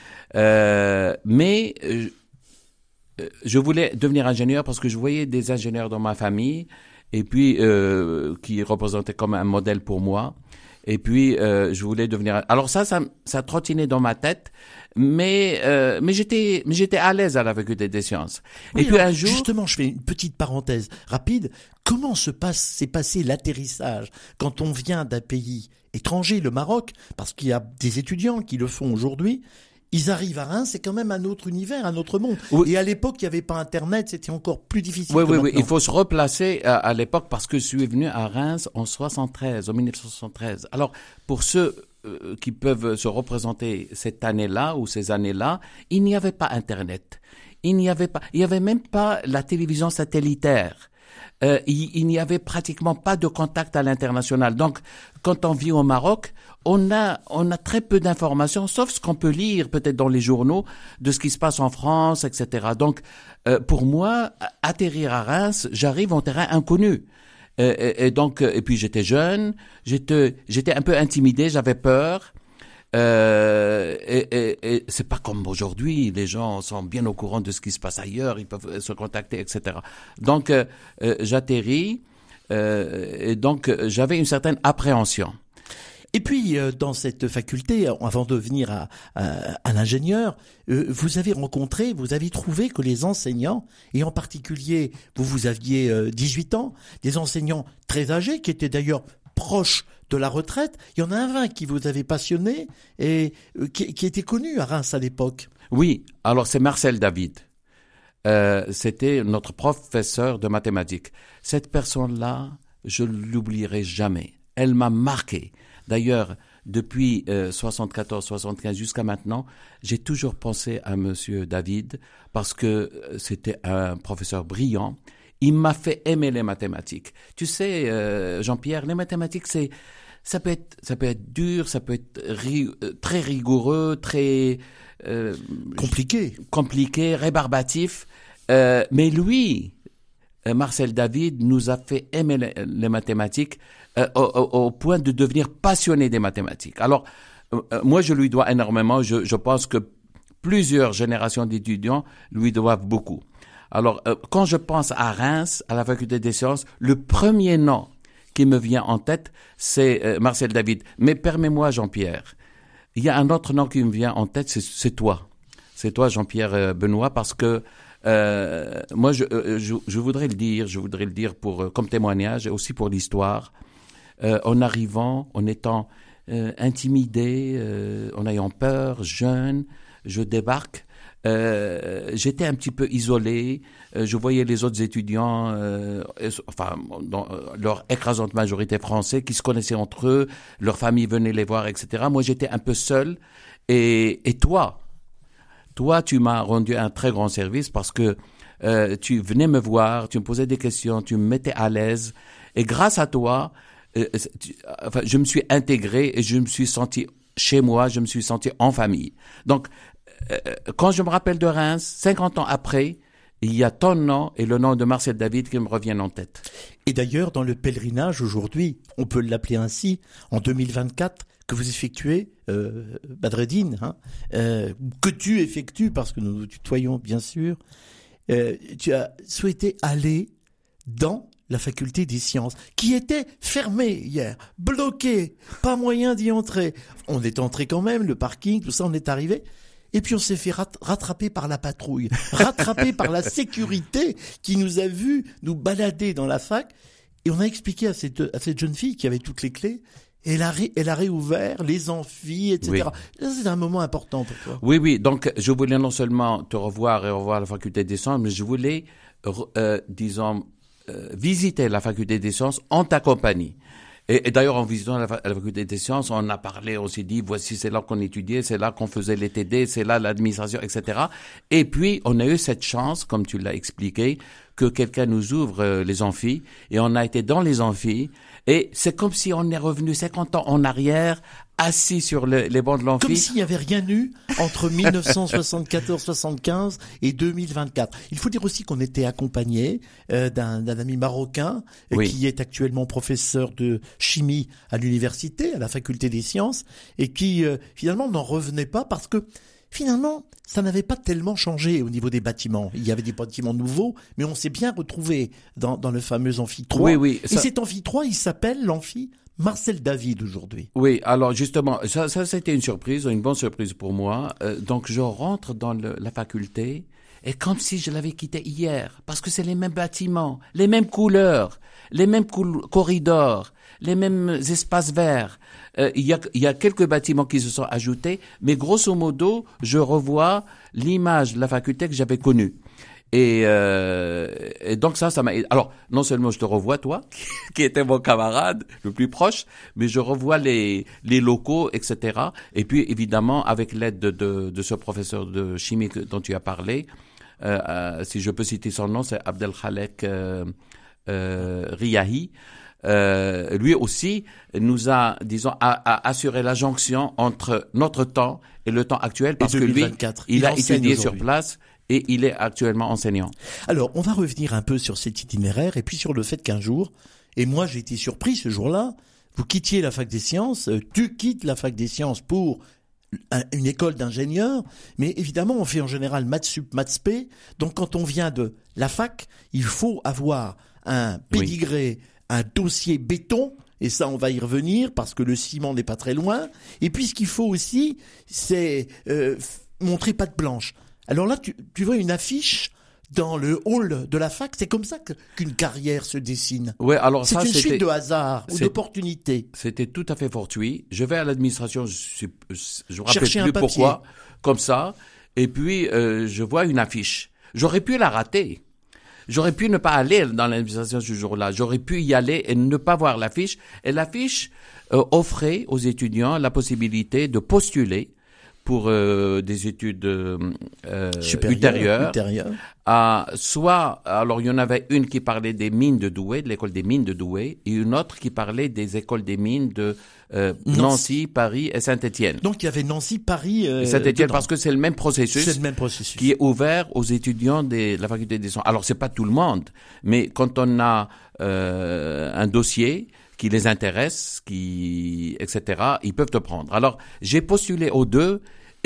mais je voulais devenir ingénieur parce que je voyais des ingénieurs dans ma famille et puis qui représentaient comme un modèle pour moi. Et puis je voulais devenir. Alors ça trottinait dans ma tête, mais j'étais à l'aise à la faculté des sciences. Oui, et puis alors, un jour, justement, je fais une petite parenthèse rapide. Comment s'est passé l'atterrissage quand on vient d'un pays étranger, le Maroc, parce qu'il y a des étudiants qui le font aujourd'hui. Ils arrivent à Reims, c'est quand même un autre univers, un autre monde. Oui. Et à l'époque, il n'y avait pas Internet, c'était encore plus difficile. Oui, que maintenant. il faut se replacer à l'époque parce que je suis venu à Reims en 1973. Alors, pour ceux qui peuvent se représenter cette année-là ou ces années-là, il n'y avait pas Internet. Il n'y avait même pas la télévision satellitaire. Il n'y avait pratiquement pas de contact à l'international. Donc, quand on vit au Maroc, on a très peu d'informations, sauf ce qu'on peut lire peut-être dans les journaux de ce qui se passe en France, etc. Donc, pour moi, atterrir à Reims, j'arrive en terrain inconnu. Et puis j'étais jeune, j'étais un peu intimidé, j'avais peur. Et c'est pas comme aujourd'hui, les gens sont bien au courant de ce qui se passe ailleurs, ils peuvent se contacter, etc. Donc, j'atterris, et donc j'avais une certaine appréhension. Et puis, dans cette faculté, avant de devenir un ingénieur, vous avez trouvé que les enseignants, et en particulier, vous aviez 18 ans, des enseignants très âgés, qui étaient d'ailleurs proches de la retraite. Il y en a un qui vous avait passionné et qui était connu à Reims à l'époque. Oui, alors c'est Marcel David. C'était notre professeur de mathématiques. Cette personne-là, je l'oublierai jamais. Elle m'a marqué. D'ailleurs, depuis 74-75 jusqu'à maintenant, j'ai toujours pensé à Monsieur David parce que c'était un professeur brillant. Il m'a fait aimer les mathématiques. Tu sais, Jean-Pierre, les mathématiques, ça peut être dur, ça peut être très rigoureux, très compliqué, rébarbatif. Mais lui, Marcel David, nous a fait aimer les mathématiques au point de devenir passionné des mathématiques. Alors, moi, je lui dois énormément. Je pense que plusieurs générations d'étudiants lui doivent beaucoup. Alors, quand je pense à Reims, à la faculté des sciences, le premier nom qui me vient en tête, c'est Marcel David. Mais permets-moi, Jean-Pierre, il y a un autre nom qui me vient en tête, c'est toi. C'est toi, Jean-Pierre Benoît, parce que moi, je voudrais le dire pour comme témoignage et aussi pour l'histoire. En arrivant, en étant intimidé, en ayant peur, jeune, je débarque. J'étais un petit peu isolé. Je voyais les autres étudiants, dans leur écrasante majorité français, qui se connaissaient entre eux. Leurs familles venaient les voir, etc. Moi, j'étais un peu seul. Et toi, tu m'as rendu un très grand service parce que tu venais me voir, tu me posais des questions, tu me mettais à l'aise. Et grâce à toi, je me suis intégré et je me suis senti chez moi, je me suis senti en famille. Donc, quand je me rappelle de Reims, 50 ans après, il y a ton nom et le nom de Marcel David qui me reviennent en tête. Et d'ailleurs, dans le pèlerinage aujourd'hui, on peut l'appeler ainsi, en 2024, que vous effectuez, Badreddine, que tu effectues, parce que nous nous tutoyons bien sûr, tu as souhaité aller dans la faculté des sciences, qui était fermée hier, bloquée, pas moyen d'y entrer. On est entré quand même, le parking, tout ça, on est arrivé. Et puis on s'est fait rattraper par la patrouille, rattraper par la sécurité qui nous a vus nous balader dans la fac. Et on a expliqué à cette jeune fille qui avait toutes les clés, elle a réouvert les amphis, etc. Oui. Là, c'est un moment important pour toi. Oui. Donc, je voulais non seulement te revoir et revoir la faculté des sciences, mais je voulais, visiter la faculté des sciences en ta compagnie. Et d'ailleurs, en visitant la faculté des sciences, on a parlé, on s'est dit, voici, c'est là qu'on étudiait, c'est là qu'on faisait les TD, c'est là l'administration, etc. Et puis, on a eu cette chance, comme tu l'as expliqué, que quelqu'un nous ouvre les amphis, et on a été dans les amphis, et c'est comme si on est revenu 50 ans en arrière, assis sur les bancs de l'amphi. Comme s'il n'y avait rien eu entre 1974-75 et 2024. Il faut dire aussi qu'on était accompagné d'un ami marocain qui est actuellement professeur de chimie à l'université, à la faculté des sciences, et qui finalement n'en revenait pas parce que finalement, ça n'avait pas tellement changé au niveau des bâtiments. Il y avait des bâtiments nouveaux, mais on s'est bien retrouvé dans le fameux amphi 3. Oui. Et cet amphi 3, il s'appelle l'amphi Marcel David aujourd'hui. Oui, alors justement, ça c'était une surprise, une bonne surprise pour moi. Donc je rentre dans la faculté et comme si je l'avais quitté hier, parce que c'est les mêmes bâtiments, les mêmes couleurs, les mêmes corridors, les mêmes espaces verts. Il y a quelques bâtiments qui se sont ajoutés, mais grosso modo, je revois l'image de la faculté que j'avais connue. Et donc ça m'a... Alors, non seulement je te revois, toi, qui étais mon camarade le plus proche, mais je revois les locaux, etc. Et puis, évidemment, avec l'aide de ce professeur de chimie dont tu as parlé, si je peux citer son nom, c'est Abdelkhalek Riahi. Lui aussi nous a, disons, a assuré la jonction entre notre temps et le temps actuel, parce que lui, il a étudié sur place. Et il est actuellement enseignant. Alors, on va revenir un peu sur cet itinéraire et puis sur le fait qu'un jour, et moi j'ai été surpris ce jour-là, vous quittiez la fac des sciences, tu quittes la fac des sciences pour une école d'ingénieur, mais évidemment on fait en général maths sup, maths spé, donc quand on vient de la fac, il faut avoir un pédigré, un dossier béton, et ça on va y revenir parce que le ciment n'est pas très loin, et puis ce qu'il faut aussi, c'est montrer patte blanche. Alors là, tu vois une affiche dans le hall de la fac, c'est comme ça qu'une carrière se dessine. Ouais, alors c'est une suite de hasards ou d'opportunités. C'était tout à fait fortuit. Je vais à l'administration, je me rappelle plus pourquoi, comme ça, et puis je vois une affiche. J'aurais pu la rater. J'aurais pu ne pas aller dans l'administration ce jour-là. J'aurais pu y aller et ne pas voir l'affiche. Et l'affiche offrait aux étudiants la possibilité de postuler pour des études ultérieures. Soit, alors il y en avait une qui parlait des mines de Douai, de l'école des mines de Douai, et une autre qui parlait des écoles des mines de Nancy, Paris et Saint-Étienne. Donc il y avait Nancy, Paris et Saint-Étienne, parce que c'est le même processus. C'est le même processus. Qui est ouvert aux étudiants de la faculté des sciences. Alors c'est pas tout le monde, mais quand on a un dossier qui les intéresse, etc., ils peuvent te prendre. Alors, j'ai postulé aux deux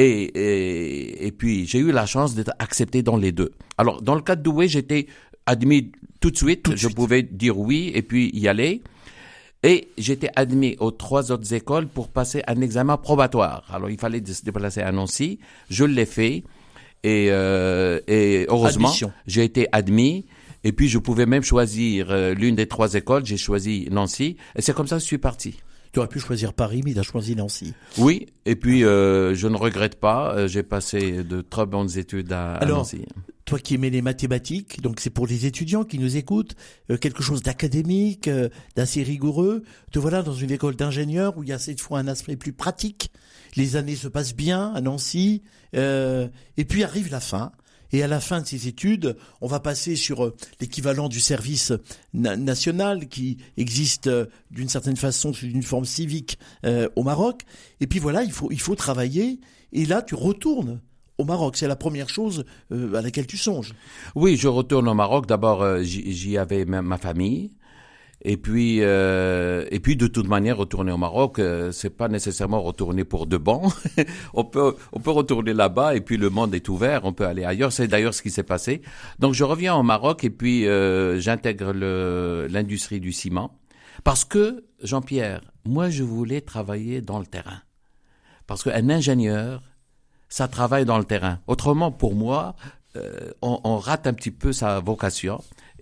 et puis j'ai eu la chance d'être accepté dans les deux. Alors, dans le cas de Douai, j'étais admis tout de suite. Je pouvais dire oui et puis y aller. Et j'étais admis aux 3 autres écoles pour passer un examen probatoire. Alors, il fallait se déplacer à Nancy. Je l'ai fait et heureusement, j'ai été admis. Et puis, je pouvais même choisir l'une des 3 écoles. J'ai choisi Nancy. Et c'est comme ça que je suis parti. Tu aurais pu choisir Paris, mais tu as choisi Nancy. Oui. Et puis, je ne regrette pas. J'ai passé de très bonnes études à Nancy. Toi qui aimais les mathématiques, donc c'est pour les étudiants qui nous écoutent, quelque chose d'académique, d'assez rigoureux. Te voilà dans une école d'ingénieur où il y a cette fois un aspect plus pratique. Les années se passent bien à Nancy. Et puis arrive la fin. Et à la fin de ces études, on va passer sur l'équivalent du service national qui existe d'une certaine façon sous une forme civique au Maroc. Et puis voilà, il faut travailler. Et là, tu retournes au Maroc. C'est la première chose à laquelle tu songes. Oui, je retourne au Maroc. D'abord, j'y avais ma famille. Et puis de toute manière, retourner au Maroc, c'est pas nécessairement retourner pour de bon. on peut retourner là-bas et puis le monde est ouvert, on peut aller ailleurs. C'est d'ailleurs ce qui s'est passé. Donc je reviens au Maroc et puis j'intègre l'industrie du ciment parce que Jean-Pierre, moi je voulais travailler dans le terrain. Parce qu'un ingénieur, ça travaille dans le terrain. Autrement, pour moi, on rate un petit peu sa vocation.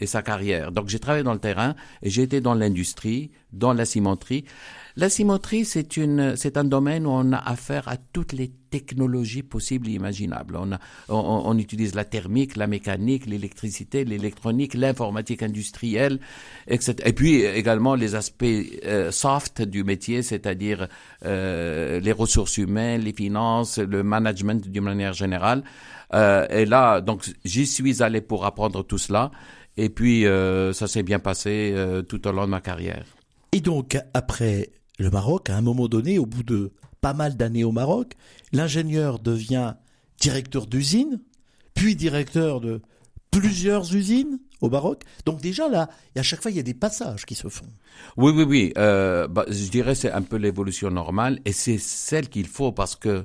et sa carrière. Donc j'ai travaillé dans le terrain et j'ai été dans l'industrie, dans la cimenterie. La cimenterie, c'est un domaine où on a affaire à toutes les technologies possibles et imaginables. On utilise la thermique, la mécanique, l'électricité, l'électronique, l'informatique industrielle, etc. Et puis également les aspects soft du métier, c'est-à-dire les ressources humaines, les finances, le management d'une manière générale. Et là, donc j'y suis allé pour apprendre tout cela. Et puis ça s'est bien passé tout au long de ma carrière. Et donc, après le Maroc, à un moment donné, au bout de pas mal d'années au Maroc, l'ingénieur devient directeur d'usine, puis directeur de plusieurs usines au Maroc. Donc déjà là, à chaque fois, il y a des passages qui se font. Oui. Je dirais c'est un peu l'évolution normale et c'est celle qu'il faut parce que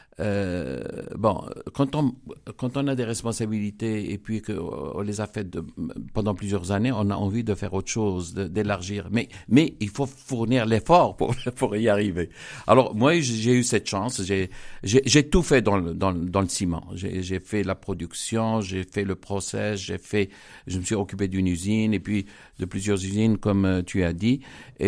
quand on a des responsabilités et puis qu'on les a faites pendant plusieurs années, on a envie de faire autre chose, d'élargir. Mais il faut fournir l'effort pour y arriver. Alors moi, j'ai eu cette chance. J'ai tout fait dans le ciment. J'ai fait la production, j'ai fait le process, je me suis occupé d'une usine et puis de plusieurs usines comme tu as dit.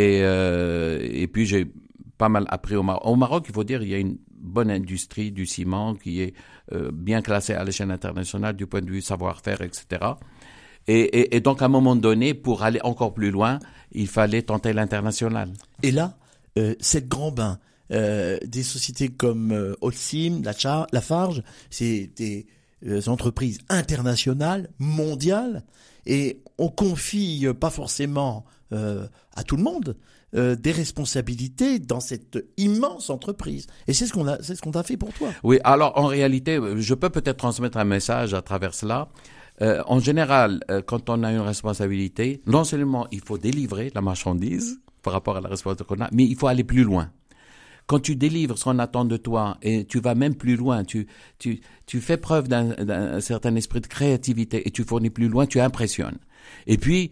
Et puis j'ai pas mal appris au Maroc. Au Maroc, il faut dire, il y a une bonne industrie du ciment qui est bien classée à l'échelle internationale du point de vue savoir-faire, etc. Et donc, à un moment donné, pour aller encore plus loin, il fallait tenter l'international. Et là, c'est le grand bain. Des sociétés comme Holcim, Lafarge, c'est des entreprises internationales, mondiales, et on confie pas forcément à tout le monde des responsabilités dans cette immense entreprise. Et c'est ce qu'on a fait pour toi. Oui, alors en réalité, je peux peut-être transmettre un message à travers cela. En général, quand on a une responsabilité, non seulement il faut délivrer la marchandise par rapport à la responsabilité qu'on a, mais il faut aller plus loin. Quand tu délivres ce qu'on attend de toi et tu vas même plus loin, tu fais preuve d'un certain esprit de créativité et tu fournis plus loin, tu impressionnes. Et puis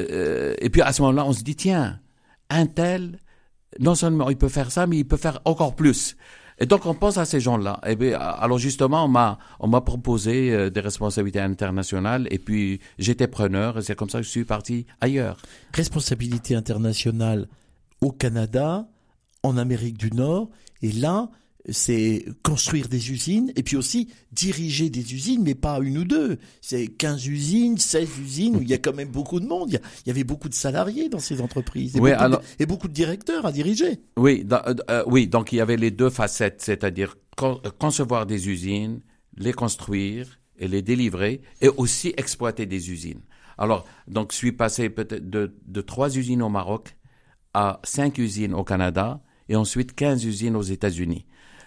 à ce moment-là, on se dit, tiens, un tel, non seulement il peut faire ça, mais il peut faire encore plus. Et donc, on pense à ces gens-là. Et bien, alors justement, on m'a proposé des responsabilités internationales et puis j'étais preneur et c'est comme ça que je suis parti ailleurs. Responsabilité internationale au Canada, en Amérique du Nord, et là, c'est construire des usines et puis aussi diriger des usines, mais pas une ou deux. C'est 15 usines, 16 usines, où il y a quand même beaucoup de monde. Il y avait beaucoup de salariés dans ces entreprises et beaucoup de directeurs à diriger. Oui, donc il y avait les deux facettes, c'est-à-dire concevoir des usines, les construire et les délivrer et aussi exploiter des usines. Alors, donc je suis passé peut-être de 3 usines au Maroc à 5 usines au Canada et ensuite 15 usines aux États-Unis.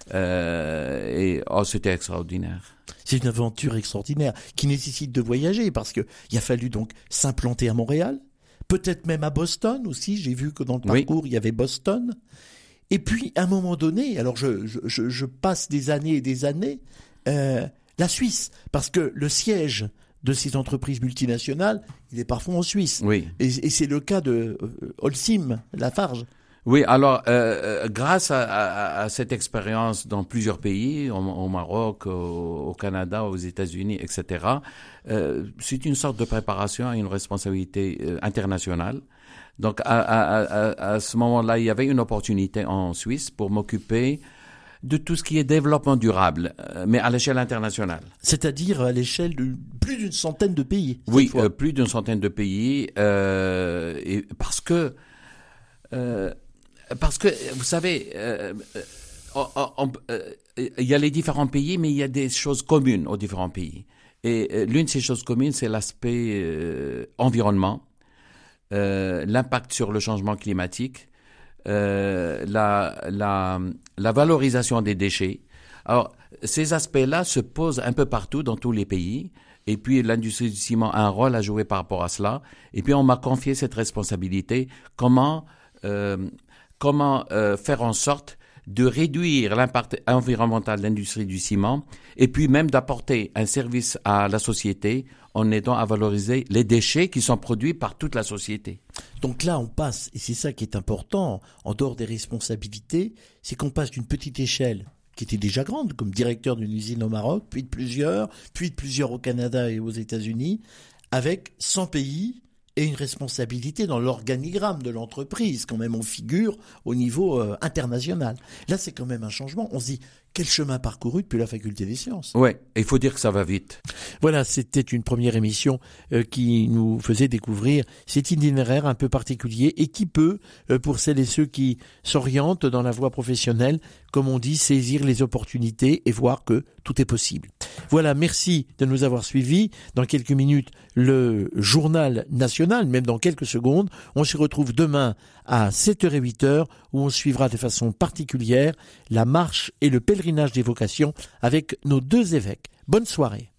C'était extraordinaire. C'est une aventure extraordinaire qui nécessite de voyager parce que il a fallu donc s'implanter à Montréal, peut-être même à Boston aussi. J'ai vu que dans le parcours il y avait Boston. Et puis à un moment donné, alors je passe des années et des années, la Suisse, parce que le siège de ces entreprises multinationales, il est parfois en Suisse. Oui. Et c'est le cas de Holcim, Lafarge. Oui, alors grâce à cette expérience dans plusieurs pays, au Maroc, au Canada, aux États-Unis, etc., c'est une sorte de préparation à une responsabilité internationale. Donc à ce moment-là, il y avait une opportunité en Suisse pour m'occuper de tout ce qui est développement durable, mais à l'échelle internationale. C'est-à-dire à l'échelle de plus d'une centaine de pays. Oui, plus d'une centaine de pays, et parce que vous savez, il y a les différents pays, mais il y a des choses communes aux différents pays. Et l'une de ces choses communes, c'est l'aspect environnement, l'impact sur le changement climatique, la valorisation des déchets. Alors, ces aspects-là se posent un peu partout dans tous les pays. Et puis, l'industrie du ciment a un rôle à jouer par rapport à cela. Et puis, on m'a confié cette responsabilité. Comment faire en sorte de réduire l'impact environnemental de l'industrie du ciment et puis même d'apporter un service à la société en aidant à valoriser les déchets qui sont produits par toute la société. Donc là, on passe, et c'est ça qui est important, en dehors des responsabilités, c'est qu'on passe d'une petite échelle qui était déjà grande, comme directeur d'une usine au Maroc, puis de plusieurs au Canada et aux États-Unis, avec 100 pays et une responsabilité dans l'organigramme de l'entreprise. Quand même, on figure au niveau international. Là, c'est quand même un changement. On se dit, quel chemin parcouru depuis la faculté des sciences. Ouais, il faut dire que ça va vite. Voilà, c'était une première émission qui nous faisait découvrir cet itinéraire un peu particulier et qui peut, pour celles et ceux qui s'orientent dans la voie professionnelle, comme on dit, saisir les opportunités et voir que tout est possible. Voilà, merci de nous avoir suivis. Dans quelques minutes, le journal national, même dans quelques secondes. On se retrouve demain à 7h et 8h où on suivra de façon particulière la marche et le pèlerinage des vocations avec nos deux évêques. Bonne soirée.